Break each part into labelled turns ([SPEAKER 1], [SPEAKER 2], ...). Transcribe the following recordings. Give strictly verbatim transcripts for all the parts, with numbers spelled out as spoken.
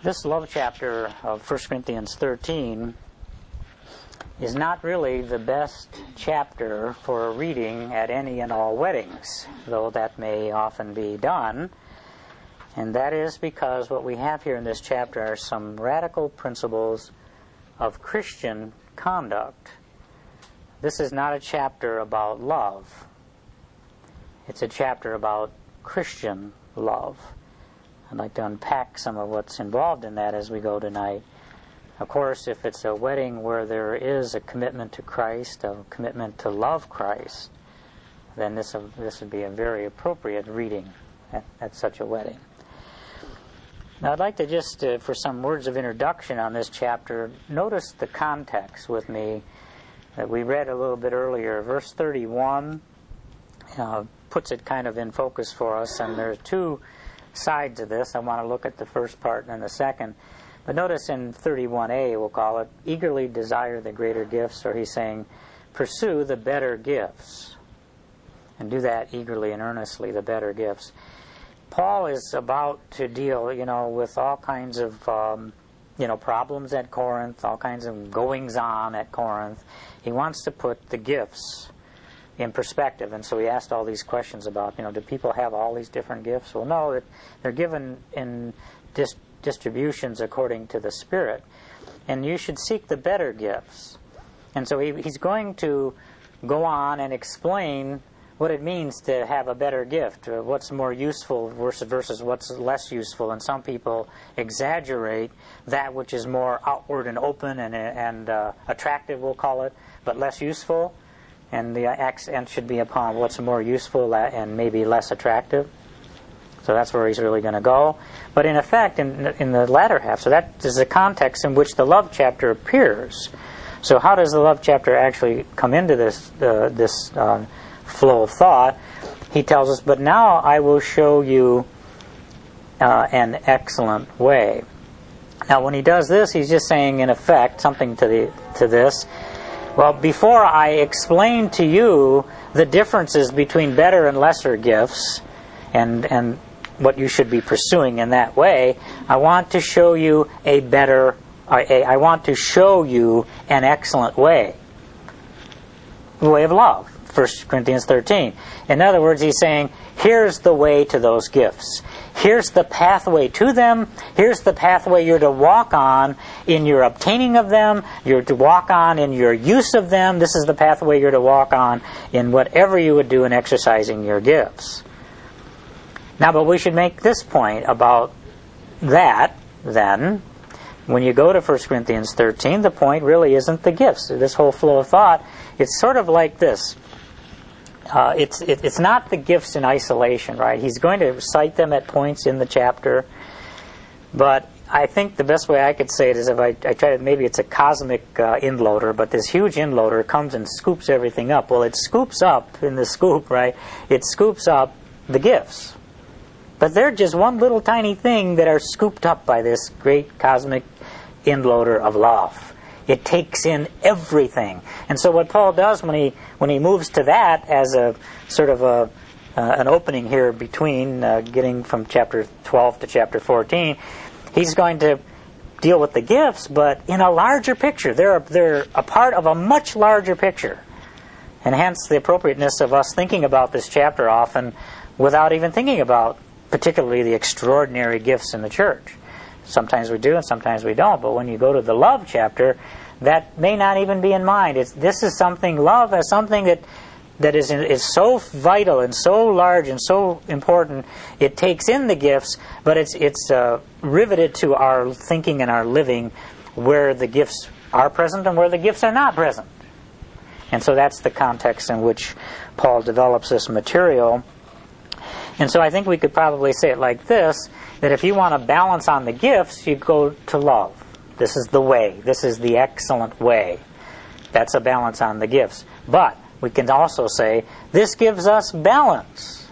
[SPEAKER 1] This love chapter of First Corinthians thirteen is not really the best chapter for reading at any and all weddings, though that may often be done. And that is because what we have here in this chapter are some radical principles of Christian conduct. This is not a chapter about love. It's a chapter about Christian love. I'd like to unpack some of what's involved in that as we go tonight. Of course, if it's a wedding where there is a commitment to Christ, a commitment to love Christ, then this, this would be a very appropriate reading at, at such a wedding. Now, I'd like to just, uh, for some words of introduction on this chapter, notice the context with me that we read a little bit earlier. Verse thirty-one uh, puts it kind of in focus for us, and there are two sides of this. I want to look at the first part and then the second. But notice in thirty-one a, we'll call it, eagerly desire the greater gifts, or he's saying, pursue the better gifts. And do that eagerly and earnestly, the better gifts. Paul is about to deal, you know, with all kinds of, um, you know, problems at Corinth, all kinds of goings-on at Corinth. He wants to put the gifts in perspective, and so he asked all these questions about, you know, do people have all these different gifts? Well, no, they're given in dis- distributions according to the Spirit, and you should seek the better gifts. And so he, he's going to go on and explain what it means to have a better gift, or what's more useful versus, versus what's less useful. And some people exaggerate that which is more outward and open and, and uh, attractive, we'll call it, but less useful. And the accent should be upon what's more useful and maybe less attractive. So that's where he's really going to go. But in effect, in, in the latter half, so that is the context in which the love chapter appears. So how does the love chapter actually come into this uh, this uh, flow of thought? He tells us, but now I will show you uh, an excellent way. Now when he does this, he's just saying, in effect, something to the to this. Well, before I explain to you the differences between better and lesser gifts and and what you should be pursuing in that way, I want to show you a better, a, I want to show you an excellent way. The way of love, First Corinthians thirteen. In other words, he's saying, here's the way to those gifts. Here's the pathway to them. Here's the pathway you're to walk on in your obtaining of them. You're to walk on in your use of them. This is the pathway you're to walk on in whatever you would do in exercising your gifts. Now, but we should make this point about that, then. When you go to First Corinthians thirteen, the point really isn't the gifts. This whole flow of thought, it's sort of like this. Uh, it's it, it's not the gifts in isolation, right? He's going to cite them at points in the chapter, but I think the best way I could say it is if I, I try to, maybe it's a cosmic uh, inloader, but this huge inloader comes and scoops everything up. Well, it scoops up in the scoop, right? It scoops up the gifts, but they're just one little tiny thing that are scooped up by this great cosmic inloader of love. It takes in everything. And so what Paul does when he when he moves to that as a sort of a uh, an opening here between uh, getting from chapter twelve to chapter fourteen, he's going to deal with the gifts, but in a larger picture. They're they're a part of a much larger picture. And hence the appropriateness of us thinking about this chapter often without even thinking about particularly the extraordinary gifts in the church. Sometimes we do and sometimes we don't. But when you go to the love chapter, that may not even be in mind. It's, this is something, love as something that that is, is so vital and so large and so important. It takes in the gifts, but it's, it's uh, riveted to our thinking and our living where the gifts are present and where the gifts are not present. And so that's the context in which Paul develops this material. And so I think we could probably say it like this, that if you want to balance on the gifts, you go to love. This is the way. This is the excellent way. That's a balance on the gifts. But we can also say, this gives us balance.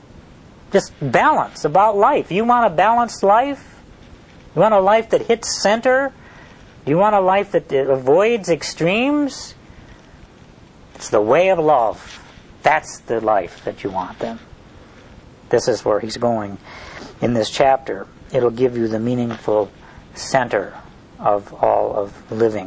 [SPEAKER 1] Just balance about life. You want a balanced life? You want a life that hits center? You want a life that avoids extremes? It's the way of love. That's the life that you want then. This is where he's going in this chapter. It'll give you the meaningful center of all of living.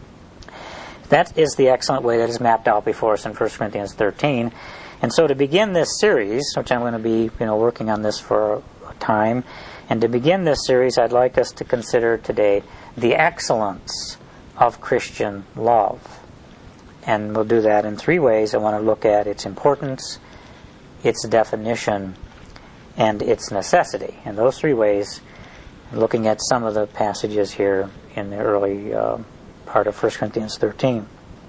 [SPEAKER 1] That is the excellent way that is mapped out before us in First Corinthians thirteen. And so to begin this series, which I'm going to be you know, working on this for a time, and to begin this series, I'd like us to consider today the excellence of Christian love. And we'll do that in three ways. I want to look at its importance, its definition, and its necessity. In those three ways, looking at some of the passages here in the early uh, part of First Corinthians thirteen.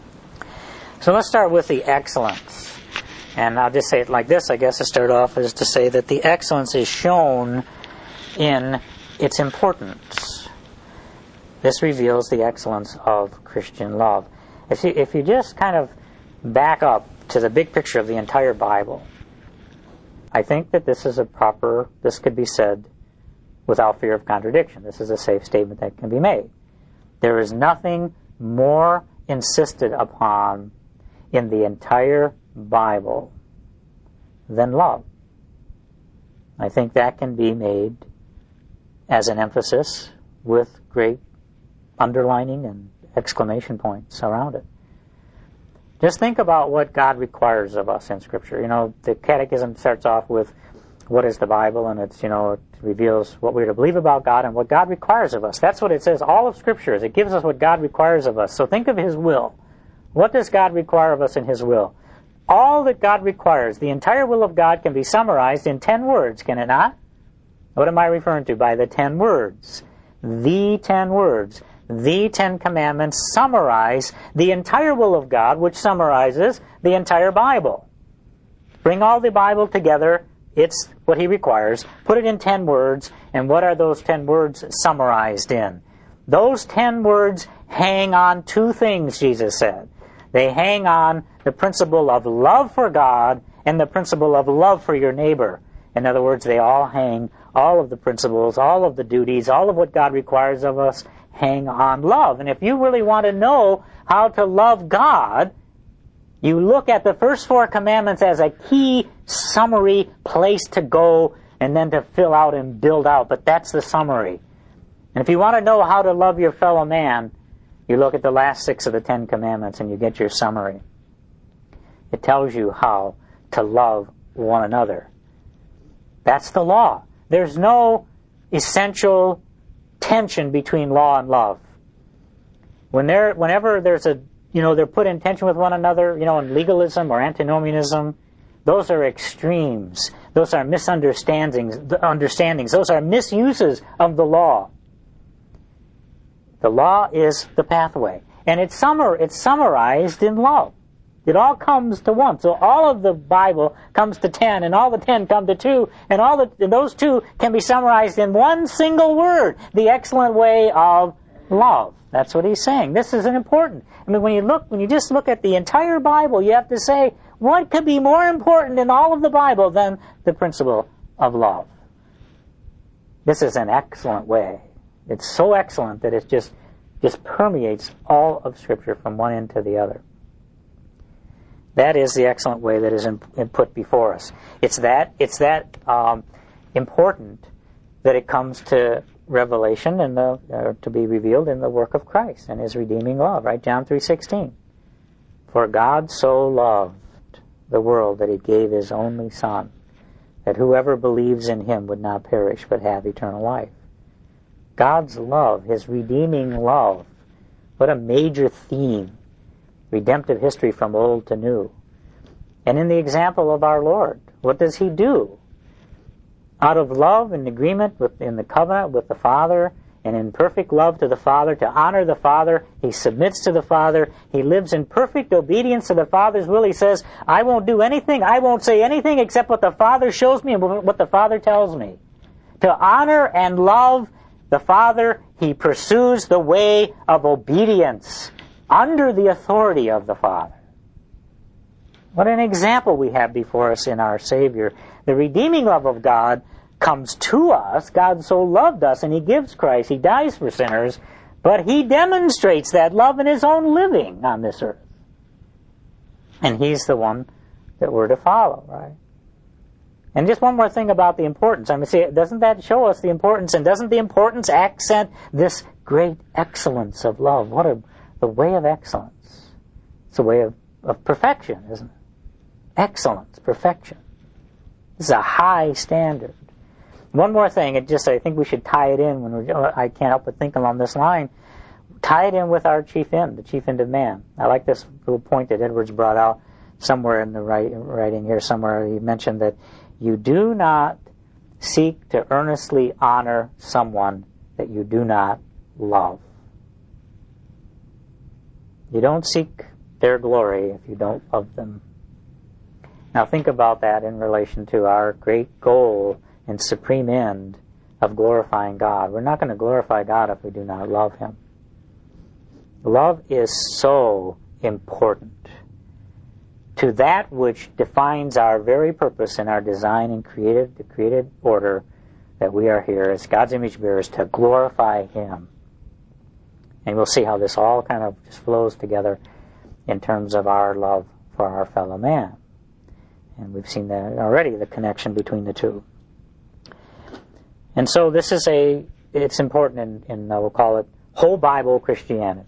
[SPEAKER 1] So let's start with the excellence. And I'll just say it like this, I guess, to start off, is to say that the excellence is shown in its importance. This reveals the excellence of Christian love. If you, if you just kind of back up to the big picture of the entire Bible, I think that this is a proper, this could be said without fear of contradiction. This is a safe statement that can be made. There is nothing more insisted upon in the entire Bible than love. I think that can be made as an emphasis with great underlining and exclamation points around it. Just think about what God requires of us in Scripture. You know, the Catechism starts off with what is the Bible, and it's, you know, it reveals what we're to believe about God and what God requires of us. That's what it says. All of Scripture is. It gives us what God requires of us. So think of His will. What does God require of us in His will? All that God requires, the entire will of God, can be summarized in ten words, can it not? What am I referring to by the ten words? The ten words. The Ten Commandments summarize the entire will of God, which summarizes the entire Bible. Bring all the Bible together. It's what He requires. Put it in ten words, and what are those ten words summarized in? Those ten words hang on two things, Jesus said. They hang on the principle of love for God and the principle of love for your neighbor. In other words, they all hang, all of the principles, all of the duties, all of what God requires of us hang on love. And if you really want to know how to love God, you look at the first four commandments as a key summary place to go and then to fill out and build out. But that's the summary. And if you want to know how to love your fellow man, you look at the last six of the Ten Commandments and you get your summary. It tells you how to love one another. That's the law. There's no essential tension between law and love. When there, whenever there's a, you know, they're put in tension with one another, you know, in legalism or antinomianism, those are extremes. Those are misunderstandings. Understandings. Those are misuses of the law. The law is the pathway, and it's summar, it's summarized in love. It all comes to one. So all of the Bible comes to ten, and all the ten come to two, and all the, and those two can be summarized in one single word: the excellent way of love. That's what he's saying. This is an important. I mean, when you look, when you just look at the entire Bible, you have to say, what could be more important in all of the Bible than the principle of love? This is an excellent way. It's so excellent that it just just permeates all of Scripture from one end to the other. That is the excellent way that is in, in put before us. It's that it's that um, important that it comes to revelation and the uh, to be revealed in the work of Christ and His redeeming love. Right, John three sixteen. For God so loved the world that He gave His only Son, that whoever believes in Him would not perish but have eternal life. God's love, His redeeming love, what a major theme. Redemptive history from old to new. And in the example of our Lord, what does He do? Out of love and agreement with, in the covenant with the Father, and in perfect love to the Father, to honor the Father, He submits to the Father. He lives in perfect obedience to the Father's will. He says, I won't do anything, I won't say anything except what the Father shows me and what the Father tells me. To honor and love the Father, He pursues the way of obedience under the authority of the Father. What an example we have before us in our Savior. The redeeming love of God comes to us. God so loved us, and He gives Christ. He dies for sinners, but He demonstrates that love in His own living on this earth. And He's the one that we're to follow, right? And just one more thing about the importance. I mean, see, doesn't that show us the importance? And doesn't the importance accent this great excellence of love? What a the way of excellence. It's a way of, of perfection, isn't it? Excellence, perfection. This is a high standard. One more thing, it just I think we should tie it in when we're, I can't help but think along this line. Tie it in with our chief end, the chief end of man. I like this little point that Edwards brought out somewhere in the write, writing here. Somewhere he mentioned that you do not seek to earnestly honor someone that you do not love. You don't seek their glory if you don't love them. Now think about that in relation to our great goal and supreme end of glorifying God. We're not going to glorify God if we do not love Him. Love is so important to that which defines our very purpose in our design and created, the created order that we are here as God's image bearers to glorify Him. And we'll see how this all kind of just flows together in terms of our love for our fellow man. And we've seen that already, the connection between the two. And so this is a, it's important in, in uh, we'll call it whole Bible Christianity.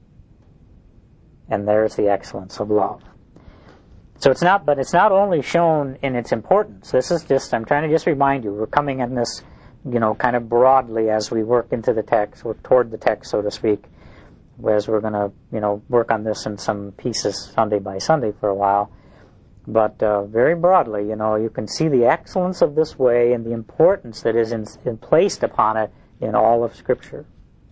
[SPEAKER 1] And there's the excellence of love. So it's not, but it's not only shown in its importance. This is just, I'm trying to just remind you, we're coming in this, you know, kind of broadly as we work into the text, or toward the text, so to speak, whereas we're going to, you know, work on this in some pieces Sunday by Sunday for a while. But uh, very broadly, you know, you can see the excellence of this way and the importance that is in, in placed upon it in all of Scripture.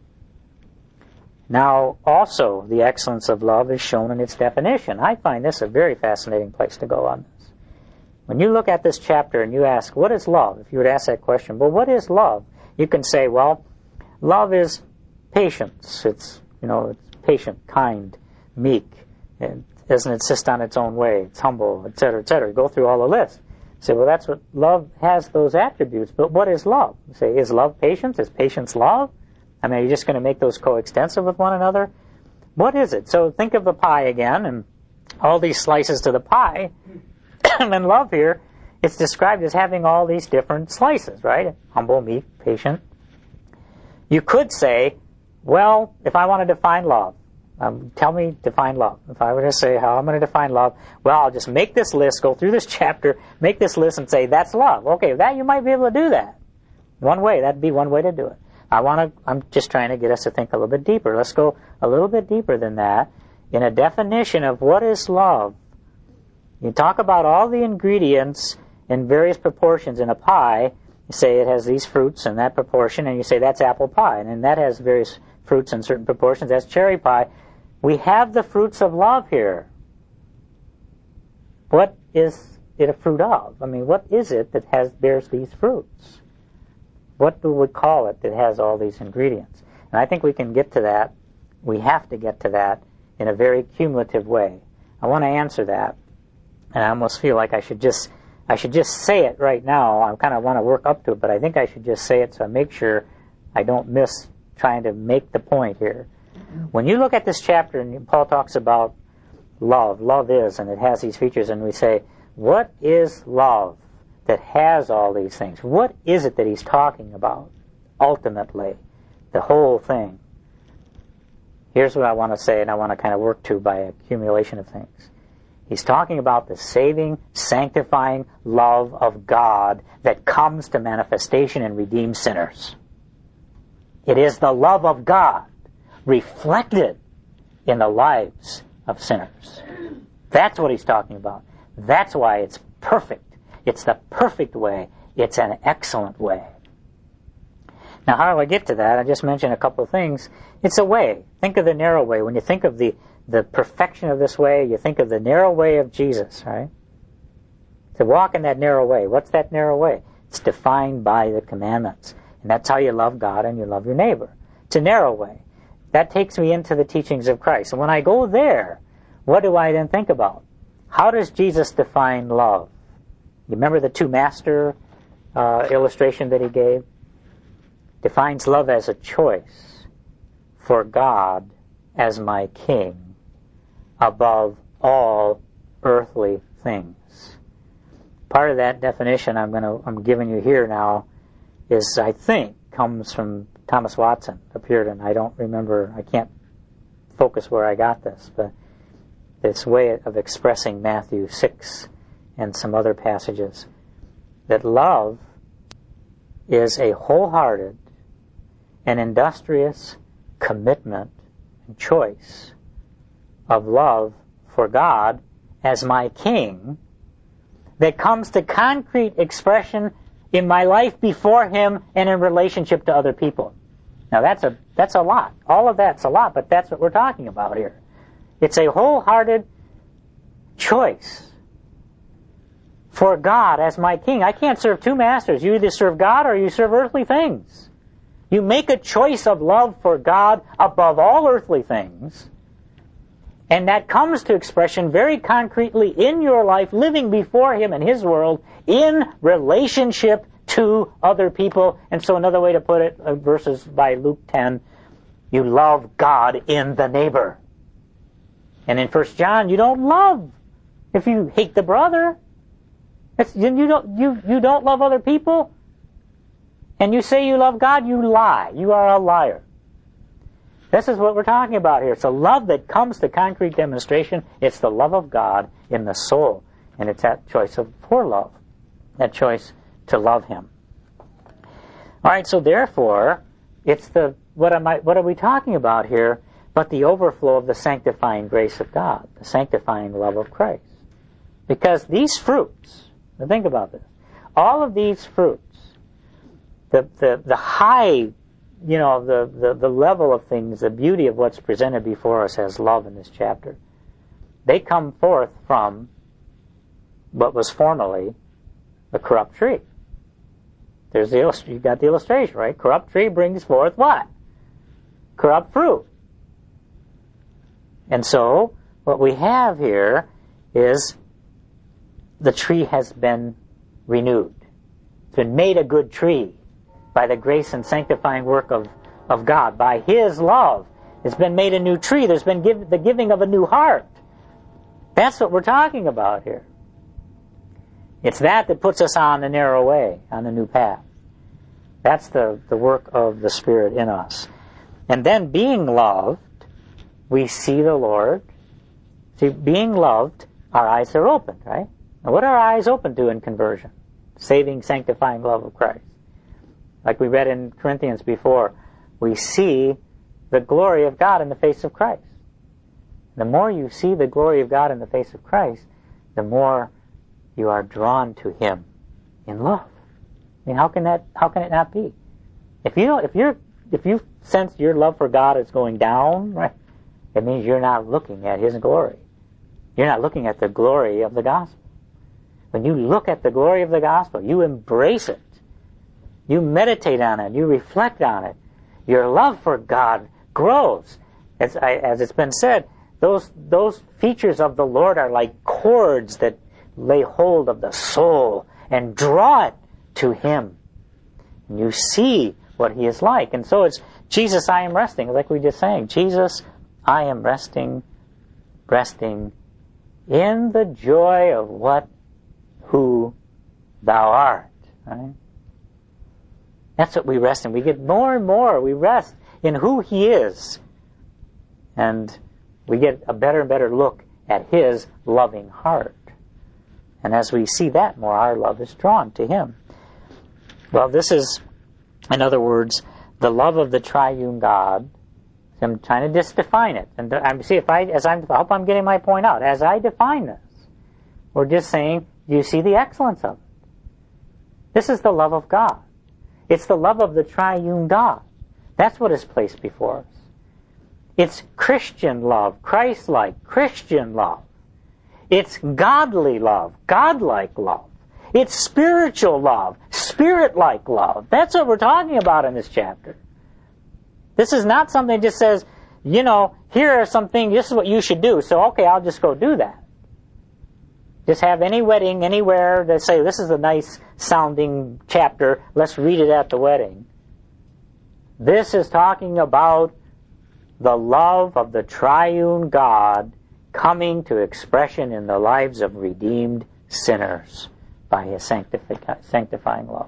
[SPEAKER 1] Now, also, the excellence of love is shown in its definition. I find this a very fascinating place to go on this. When you look at this chapter and you ask, what is love? If you would ask that question, well, what is love? You can say, well, love is patience. It's, you know, it's patient, kind, meek. It doesn't insist on its own way. It's humble, et cetera, et cetera. You go through all the list. You say, well, that's what love has, those attributes. But what is love? You say, is love patience? Is patience love? I mean, are you just going to make those coextensive with one another? What is it? So think of the pie again, and all these slices to the pie. And in love here, it's described as having all these different slices, right? Humble, meek, patient. You could say, well, if I want to define love, um, tell me define love. If I were to say how I'm going to define love, well, I'll just make this list, go through this chapter, make this list and say, that's love. Okay, that you might be able to do that. One way, that'd be one way to do it. I want to, I'm just trying to get us to think a little bit deeper. Let's go a little bit deeper than that in a definition of what is love. You talk about all the ingredients in various proportions in a pie. You say it has these fruits in that proportion, and you say that's apple pie. And then that has various fruits in certain proportions. That's cherry pie. We have the fruits of love here. What is it a fruit of? I mean, what is it that has bears these fruits? What do we call it that has all these ingredients? And I think we can get to that. We have to get to that in a very cumulative way. I want to answer that. And I almost feel like I should just I should just say it right now. I kind of want to work up to it, but I think I should just say it so I make sure I don't miss trying to make the point here. When you look at this chapter and Paul talks about love, love is, and it has these features, and we say, what is love that has all these things? What is it that he's talking about ultimately? The whole thing. Here's what I want to say, and I want to kind of work to by accumulation of things. He's talking about the saving, sanctifying love of God that comes to manifestation and redeems sinners. It is the love of God reflected in the lives of sinners. That's what he's talking about. That's why it's perfect. It's the perfect way. It's an excellent way. Now, how do I get to that? I just mentioned a couple of things. It's a way. Think of the narrow way. When you think of the, the perfection of this way, you think of the narrow way of Jesus, right? To walk in that narrow way. What's that narrow way? It's defined by the commandments. And that's how you love God and you love your neighbor. It's a narrow way. That takes me into the teachings of Christ. And when I go there, what do I then think about? How does Jesus define love? You remember the two master uh, illustration that he gave? Defines love as a choice for God as my king above all earthly things. part of that definition I'm going to I'm giving you here now is, I think, comes from Thomas Watson up here, and I don't remember, I can't focus where I got this, but this way of expressing Matthew six and some other passages, that love is a wholehearted and industrious commitment and choice of love for God as my King that comes to concrete expression in my life before Him and in relationship to other people. Now that's a that's a lot. All of that's a lot, but that's what we're talking about here. It's a wholehearted choice for God as my King. I can't serve two masters. You either serve God or you serve earthly things. You make a choice of love for God above all earthly things, and that comes to expression very concretely in your life, living before Him and His world in relationship to other people. And so another way to put it, uh, verses by Luke ten, you love God in the neighbor. And in First John, you don't love if you hate the brother. It's, you, don't, you, you don't love other people, and you say you love God, you lie. You are a liar. This is what we're talking about here. It's a love that comes to concrete demonstration. It's the love of God in the soul. And it's that choice of for love. That choice to love Him. All right, so therefore, it's the what am I what are we talking about here but the overflow of the sanctifying grace of God, the sanctifying love of Christ. Because these fruits, now think about this, all of these fruits, the the, the high You know, the, the, the level of things, the beauty of what's presented before us as love in this chapter, they come forth from what was formerly a corrupt tree. There's the illust- you got the illustration, right? Corrupt tree brings forth what? Corrupt fruit. And so, what we have here is the tree has been renewed. It's been made a good tree by the grace and sanctifying work of, of God. By His love, it's been made a new tree. There's been give, the giving of a new heart. That's what we're talking about here. It's that that puts us on the narrow way, on the new path. That's the, the work of the Spirit in us. And then being loved, we see the Lord. See, being loved, our eyes are opened, right? Now what are our eyes open to in conversion? Saving, sanctifying love of Christ. Like we read in Corinthians before, we see the glory of God in the face of Christ. The more you see the glory of God in the face of Christ, the more you are drawn to Him in love. I mean, how can that? How can it not be? If you don't, if you're, if you sense your love for God is going down, right, it means you're not looking at His glory. You're not looking at the glory of the gospel. When you look at the glory of the gospel, you embrace it. You meditate on it. You reflect on it. Your love for God grows. As, I, as it's been said, those those features of the Lord are like cords that lay hold of the soul and draw it to Him. And you see what He is like. And so it's, Jesus, I am resting. Like we just sang, Jesus, I am resting, resting in the joy of what, who Thou art. Right? That's what we rest in. We get more and more. We rest in who He is. And we get a better and better look at His loving heart. And as we see that more, our love is drawn to Him. Well, this is, in other words, the love of the triune God. I'm trying to just define it. And I'm see if I, as I'm, I hope I'm getting my point out. As I define this, we're just saying, do you see the excellence of it? This is the love of God. It's the love of the triune God. That's what is placed before us. It's Christian love, Christ-like, Christian love. It's godly love, God-like love. It's spiritual love, Spirit-like love. That's what we're talking about in this chapter. This is not something that just says, you know, here are some things, this is what you should do, so okay, I'll just go do that. Just have any wedding anywhere that say, this is a nice sounding chapter, let's read it at the wedding. This is talking about the love of the triune God coming to expression in the lives of redeemed sinners by His sanctifi- sanctifying love.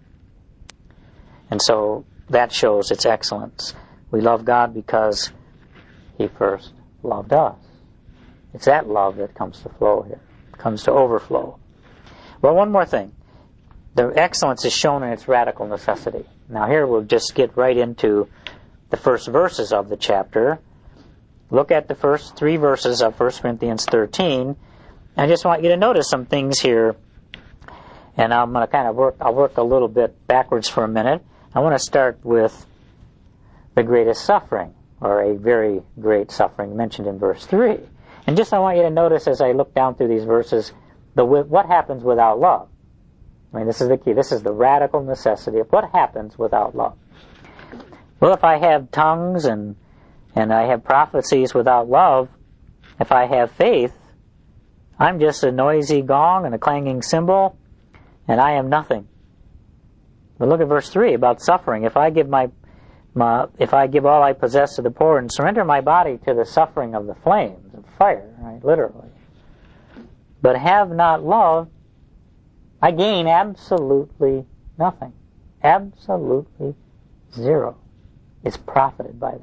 [SPEAKER 1] And so that shows its excellence. We love God because He first loved us. It's that love that comes to flow here, comes to overflow. Well, one more thing. The excellence is shown in its radical necessity. Now here we'll just get right into the first verses of the chapter. Look at the first three verses of First Corinthians thirteen. I just want you to notice some things here. And I'm going to kind of work, I'll work a little bit backwards for a minute. I want to start with the greatest suffering, or a very great suffering mentioned in verse three. And just I want you to notice as I look down through these verses, the what happens without love. I mean, this is the key. This is the radical necessity of what happens without love. Well, if I have tongues and and I have prophecies without love, if I have faith, I'm just a noisy gong and a clanging cymbal, and I am nothing. But look at verse three about suffering. If I give my, my if I give all I possess to the poor and surrender my body to the suffering of the flames of fire, right, literally, but have not love, I gain absolutely nothing. Absolutely zero is profited by that.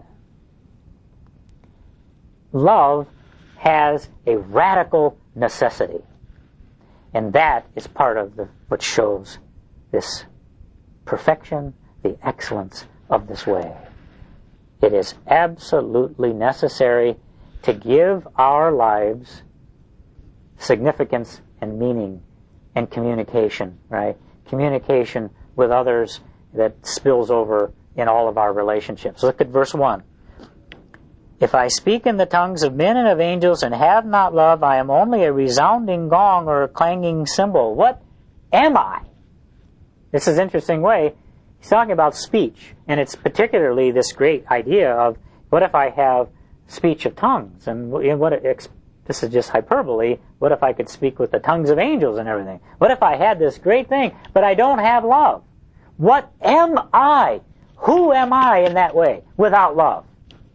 [SPEAKER 1] Love has a radical necessity. And that is part of the, what shows this perfection, the excellence of this way. It is absolutely necessary to give our lives significance and meaning and communication, right? Communication with others that spills over in all of our relationships. Look at verse one. If I speak in the tongues of men and of angels and have not love, I am only a resounding gong or a clanging cymbal. What am I? This is an interesting way. He's talking about speech, and it's particularly this great idea of what if I have speech of tongues? And what if, this is just hyperbole, what if I could speak with the tongues of angels and everything? What if I had this great thing, but I don't have love? What am I? Who am I in that way without love?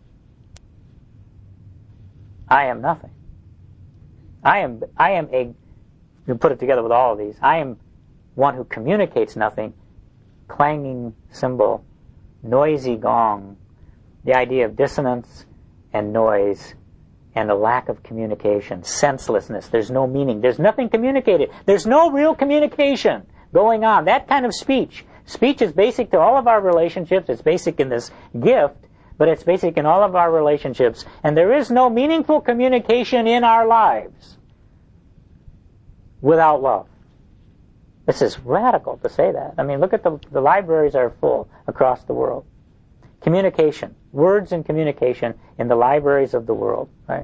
[SPEAKER 1] I am nothing. I am I am a, you put it together with all of these, I am one who communicates nothing, clanging cymbal, noisy gong, the idea of dissonance and noise and a lack of communication, senselessness, there's no meaning, there's nothing communicated, there's no real communication going on, that kind of speech. Speech is basic to all of our relationships, it's basic in this gift, but it's basic in all of our relationships, and there is no meaningful communication in our lives without love. This is radical to say that. I mean, look at the, the libraries are full across the world. Communication, words and communication in the libraries of the world, right?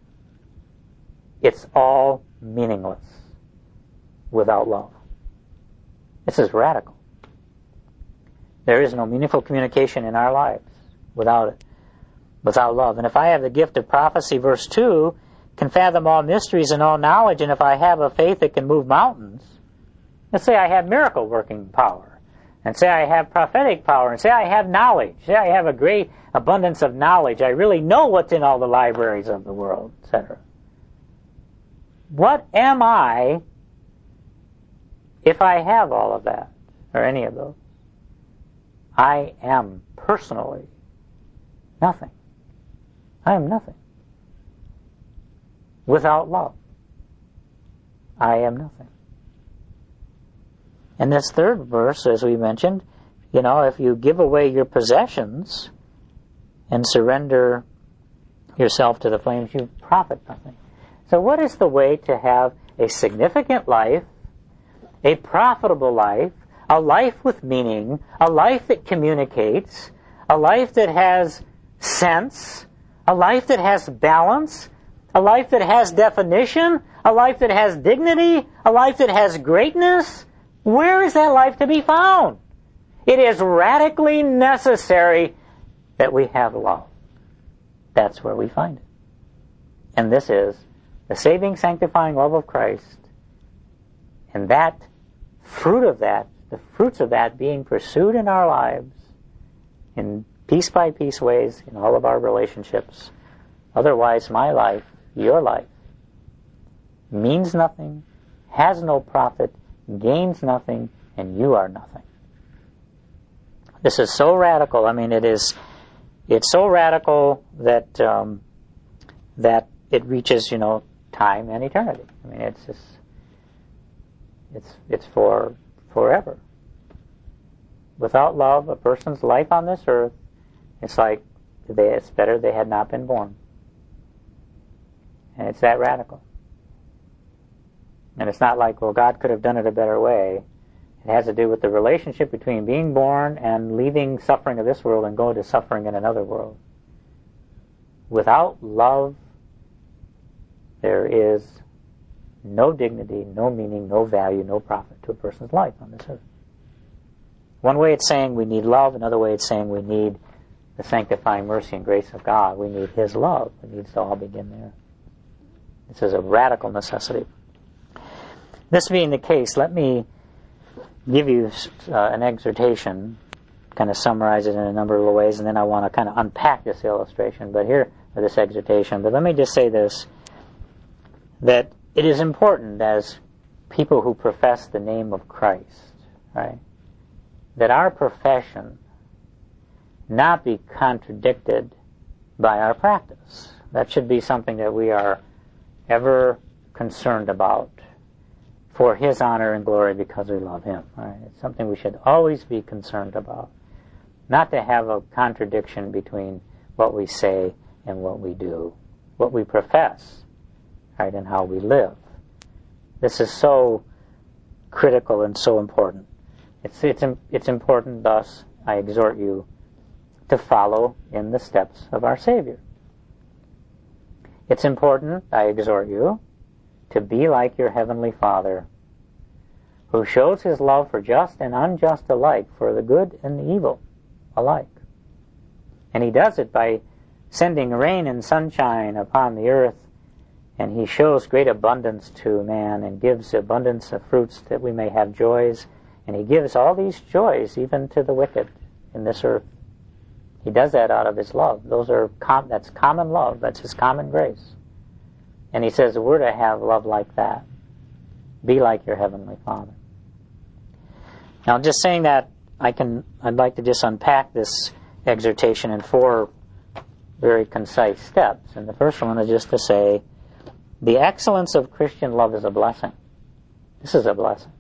[SPEAKER 1] It's all meaningless without love. This is radical. There is no meaningful communication in our lives without it, without love. And if I have the gift of prophecy, verse two, can fathom all mysteries and all knowledge, and if I have a faith that can move mountains, let's say I have miracle working power, and say I have prophetic power, and say I have knowledge, say I have a great abundance of knowledge, I really know what's in all the libraries of the world, et cetera. What am I if I have all of that, or any of those? I am personally nothing. I am nothing. Without love, I am nothing. And this third verse, as we mentioned, you know, if you give away your possessions and surrender yourself to the flames, you profit nothing. So what is the way to have a significant life, a profitable life, a life with meaning, a life that communicates, a life that has sense, a life that has balance, a life that has definition, a life that has dignity, a life that has greatness? Where is that life to be found? It is radically necessary that we have love. That's where we find it. And this is the saving, sanctifying love of Christ. And that, fruit of that, the fruits of that being pursued in our lives in piece by piece ways in all of our relationships. Otherwise, my life, your life, means nothing, has no profit, gains nothing, and you are nothing. This is so radical. I mean, it is. It's so radical that um, that it reaches, you know, time and eternity. I mean, it's just, it's it's for forever. Without love, a person's life on this earth, it's like they, it's better they had not been born. And it's that radical. And it's not like, well, God could have done it a better way. It has to do with the relationship between being born and leaving suffering of this world and going to suffering in another world. Without love, there is no dignity, no meaning, no value, no profit to a person's life on this earth. One way it's saying we need love, another way it's saying we need the sanctifying mercy and grace of God. We need His love. It needs to all begin there. This is a radical necessity. This being the case, let me give you uh, an exhortation, kind of summarize it in a number of ways, and then I want to kind of unpack this illustration, but here, or this exhortation. But let me just say this, that it is important as people who profess the name of Christ, right, that our profession not be contradicted by our practice. That should be something that we are ever concerned about for His honor and glory because we love Him. Right? It's something we should always be concerned about. Not to have a contradiction between what we say and what we do, what we profess, right, and how we live. This is so critical and so important. It's, it's, it's important, thus, I exhort you to follow in the steps of our Savior. It's important, I exhort you, to be like your Heavenly Father, who shows His love for just and unjust alike, for the good and the evil alike. And He does it by sending rain and sunshine upon the earth, and He shows great abundance to man and gives abundance of fruits that we may have joys, and He gives all these joys even to the wicked in this earth. He does that out of His love. Those are com- that's common love. That's His common grace. And He says we're to have love like that. Be like your Heavenly Father. Now, just saying that, I can. I'd like to just unpack this exhortation in four very concise steps. And the first one is just to say, the excellence of Christian love is a blessing. This is a blessing.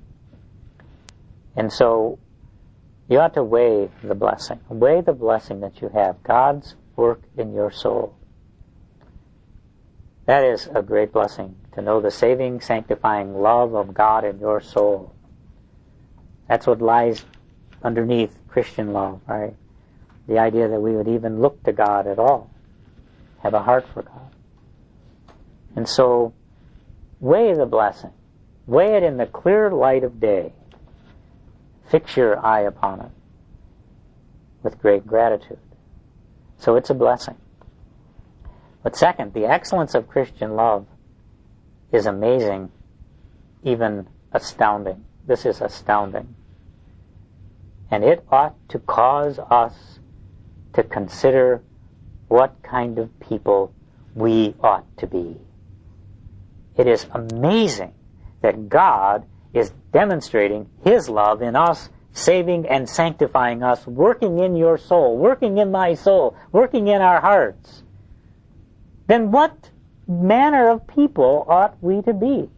[SPEAKER 1] And so, you ought to weigh the blessing. Weigh the blessing that you have. God's work in your soul. That is a great blessing, to know the saving, sanctifying love of God in your soul. That's what lies underneath Christian love, right? The idea that we would even look to God at all, have a heart for God. And so, weigh the blessing. Weigh it in the clear light of day. Fix your eye upon it with great gratitude. So it's a blessing. But second, the excellence of Christian love is amazing, even astounding. This is astounding. And it ought to cause us to consider what kind of people we ought to be. It is amazing that God is demonstrating His love in us, saving and sanctifying us, working in your soul, working in my soul, working in our hearts. Then what manner of people ought we to be?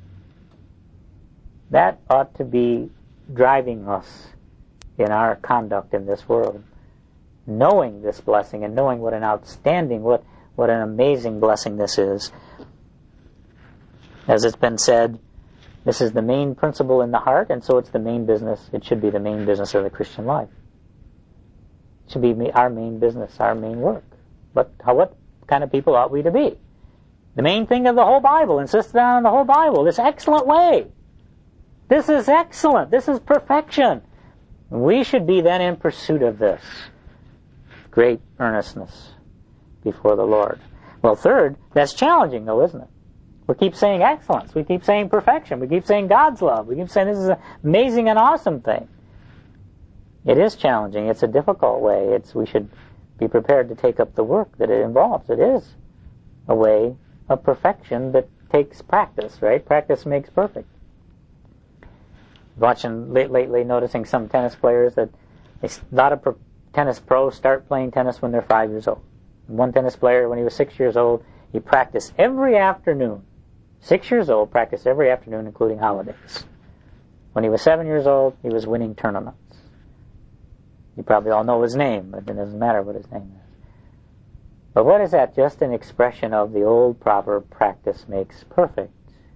[SPEAKER 1] That ought to be driving us in our conduct in this world. Knowing this blessing and knowing what an outstanding, what, what an amazing blessing this is. As it's been said, this is the main principle in the heart, and so it's the main business. It should be the main business of the Christian life. It should be our main business, our main work. But how, what kind of people ought we to be? The main thing of the whole Bible, insisted on in the whole Bible, this excellent way. This is excellent. This is perfection. We should be then in pursuit of this. Great earnestness before the Lord. Well, third, that's challenging though, isn't it? We keep saying excellence. We keep saying perfection. We keep saying God's love. We keep saying this is an amazing and awesome thing. It is challenging. It's a difficult way. It's we should be prepared to take up the work that it involves. It is a way of perfection that takes practice, right? Practice makes perfect. Watching lately, noticing some tennis players that they, a lot of pro, tennis pros start playing tennis when they're five years old. One tennis player, when he was six years old, he practiced every afternoon. Six years old, practiced every afternoon, including holidays. When he was seven years old, he was winning tournaments. You probably all know his name, but it doesn't matter what his name is. But what is that? Just an expression of the old proverb, practice makes perfect.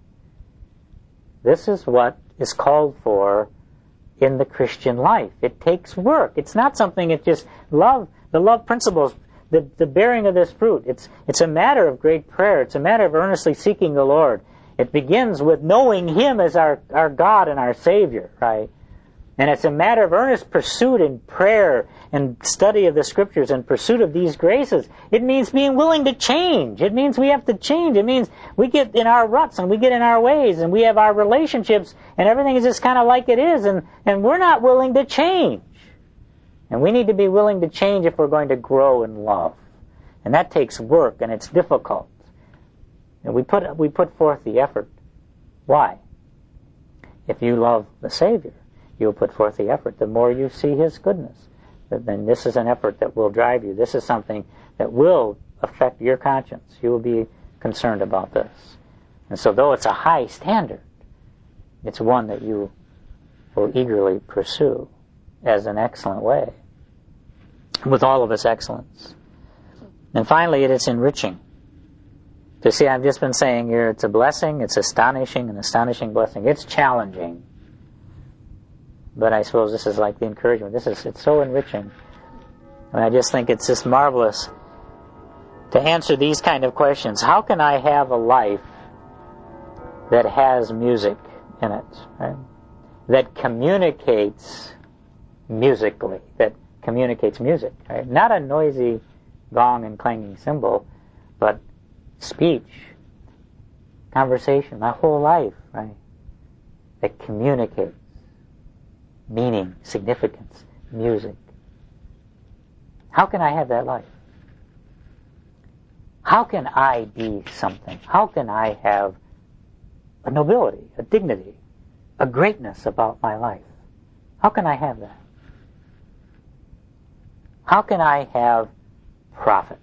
[SPEAKER 1] This is what is called for in the Christian life. It takes work. It's not something it just love, the love principles, the, the bearing of this fruit. It's, it's a matter of great prayer. It's a matter of earnestly seeking the Lord. It begins with knowing Him as our, our God and our Savior, right? And it's a matter of earnest pursuit in prayer and study of the Scriptures and pursuit of these graces. It means being willing to change. It means we have to change. It means we get in our ruts and we get in our ways and we have our relationships and everything is just kind of like it is, and, and we're not willing to change. And we need to be willing to change if we're going to grow in love. And that takes work and it's difficult. And we put, we put forth the effort. Why? If you love the Savior, you'll put forth the effort. The more you see His goodness, then this is an effort that will drive you. This is something that will affect your conscience. You will be concerned about this. And so though it's a high standard, it's one that you will eagerly pursue as an excellent way, with all of its excellence. And finally, it is enriching. You see, I've just been saying here, it's a blessing, it's astonishing, an astonishing blessing. It's challenging. But I suppose this is like the encouragement. This is, it's so enriching. And I just think it's just marvelous to answer these kind of questions. How can I have a life that has music in it, right? That communicates musically, that communicates music, right? Not a noisy gong and clanging cymbal, but speech, conversation, my whole life, right? That communicates meaning, significance, music. How can I have that life? How can I be something? How can I have a nobility, a dignity, a greatness about my life? How can I have that? How can I have profit?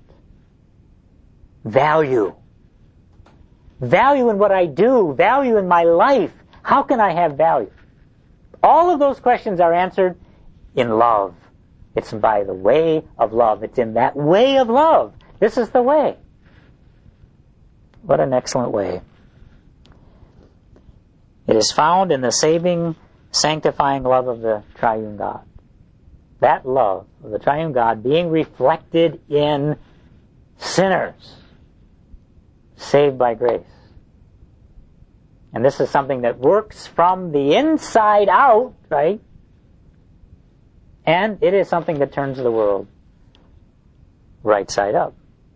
[SPEAKER 1] Value. Value in what I do, value in my life. How can I have value? All of those questions are answered in love. It's by the way of love. It's in that way of love. This is the way. What an excellent way. It is found in the saving, sanctifying love of the triune God. That love of the triune God being reflected in sinners saved by grace. And this is something that works from the inside out, right? And it is something that turns the world right side up.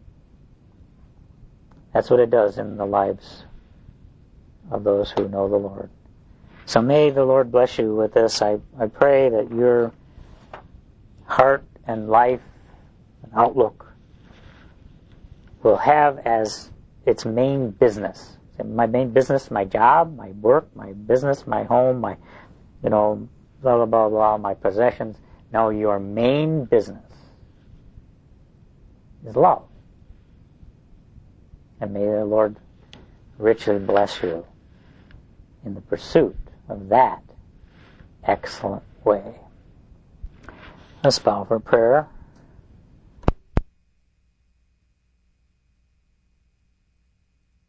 [SPEAKER 1] That's what it does in the lives of those who know the Lord. So may the Lord bless you with this. I, I pray that your heart and life and outlook will have as its main business. My main business, my job, my work, my business, my home, my, you know, blah, blah, blah, blah, my possessions. No, your main business is love. And may the Lord richly bless you in the pursuit of that excellent way. Let's bow for prayer.